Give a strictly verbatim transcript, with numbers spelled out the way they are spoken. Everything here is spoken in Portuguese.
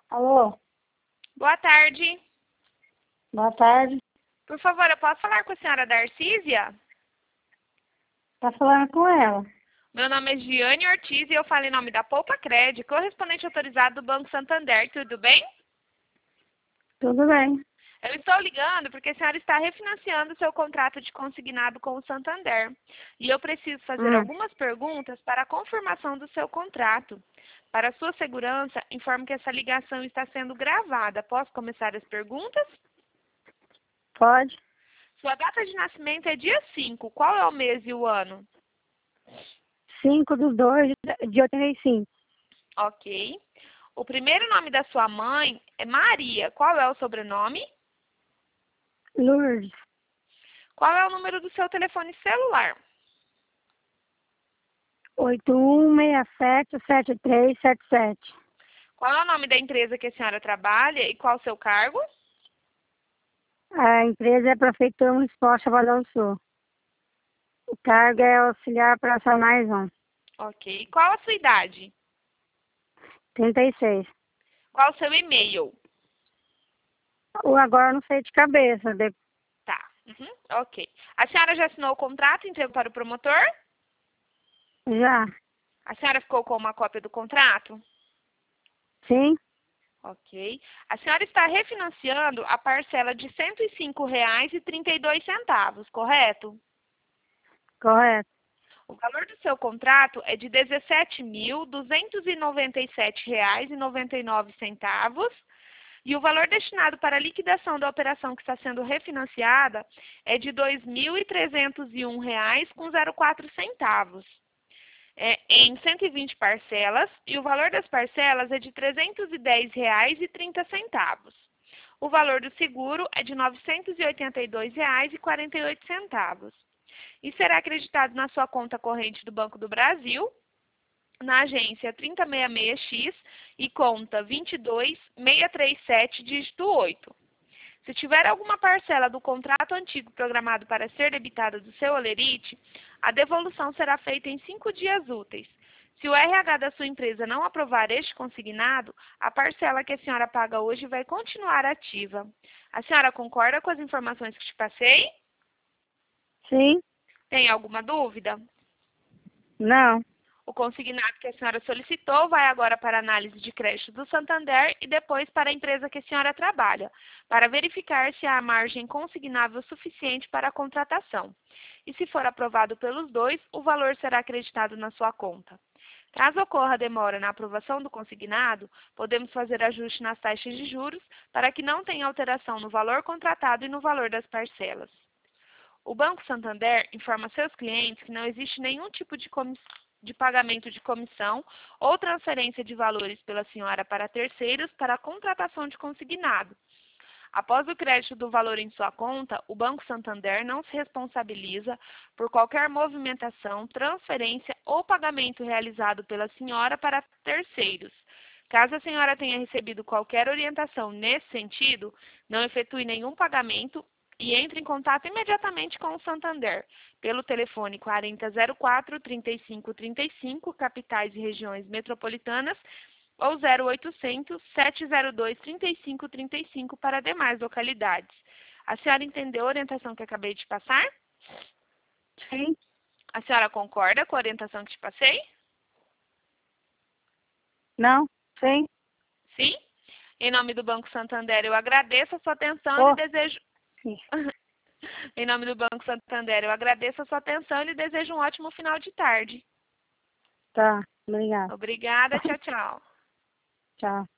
Alô, Boa tarde. boa tarde. Por favor, eu posso falar com a senhora Darcísia? Tá falando com ela? Meu nome é Giane Ortiz e eu falo em nome da Poupa Cred, correspondente autorizado do Banco Santander. Tudo bem? Tudo bem. Eu estou ligando porque a senhora está refinanciando seu contrato de consignado com o Santander. E eu preciso fazer Hum, algumas perguntas para a confirmação do seu contrato. Para sua segurança, informo que essa ligação está sendo gravada. Posso começar as perguntas? pode? Sua data de nascimento é dia cinco. Qual é o mês e o ano? Cinco do dois de oitenta e cinco. Ok. O primeiro nome da sua mãe é Maria. Qual é o sobrenome? Lourdes. Qual é o número do seu telefone celular? Oito um seis sete sete três sete sete. Qual é o nome da empresa que a senhora trabalha e qual o seu cargo? A empresa é Prefeitura Municipal Chapadão do Sul. O cargo é auxiliar operacionais um. Ok. Qual a sua idade? Trinta e seis. Qual o seu e-mail? O agora eu não sei de cabeça. De... Tá. Uhum. Ok. A senhora já assinou o contrato e entregou para o promotor? Já? A senhora ficou com uma cópia do contrato? Sim? Ok. A senhora está refinanciando a parcela de cento e cinco reais e trinta e dois centavos, correto? Correto. O valor do seu contrato é de dezessete mil duzentos e noventa e sete reais e noventa e nove centavos e o valor destinado para a liquidação da operação que está sendo refinanciada é de dois mil e trezentos e um reais com zero quatro centavos. É, em cento e vinte parcelas e o valor das parcelas é de trezentos e dez reais e trinta centavos. O valor do seguro é de novecentos e oitenta e dois reais e quarenta e oito centavos. E será acreditado na sua conta corrente do Banco do Brasil, na agência trinta e sessenta e seis X e conta vinte e dois seiscentos e trinta e sete, dígito oito. Se tiver alguma parcela do contrato antigo programado para ser debitada do seu holerite, a devolução será feita em cinco dias úteis. Se o R H da sua empresa não aprovar este consignado, a parcela que a senhora paga hoje vai continuar ativa. A senhora concorda com as informações que te passei? Sim? Tem alguma dúvida? Não. O consignado que a senhora solicitou vai agora para a análise de crédito do Santander e depois para a empresa que a senhora trabalha, para verificar se há margem consignável suficiente para a contratação. E se for aprovado pelos dois, o valor será acreditado na sua conta. Caso ocorra demora na aprovação do consignado, podemos fazer ajuste nas taxas de juros para que não tenha alteração no valor contratado e no valor das parcelas. O Banco Santander informa seus clientes que não existe nenhum tipo de comissão de pagamento de comissão ou transferência de valores pela senhora para terceiros para a contratação de consignado. Após o crédito do valor em sua conta, o Banco Santander não se responsabiliza por qualquer movimentação, transferência ou pagamento realizado pela senhora para terceiros. Caso a senhora tenha recebido qualquer orientação nesse sentido, não efetue nenhum pagamento e entre em contato imediatamente com o Santander, pelo telefone quarenta zero quatro, trinta e cinco trinta e cinco, capitais e regiões metropolitanas, ou zero oitocentos, sete zero dois, trinta e cinco trinta e cinco para demais localidades. A senhora entendeu a orientação que acabei de passar? Sim? A senhora concorda com a orientação que te passei? Não? Sim? Sim? Em nome do Banco Santander, eu agradeço a sua atenção e lhe Oh, desejo... sim. Em nome do Banco Santander, eu agradeço a sua atenção e lhe desejo um ótimo final de tarde. Tá. Obrigada. Obrigada, tchau, tchau. Tchau.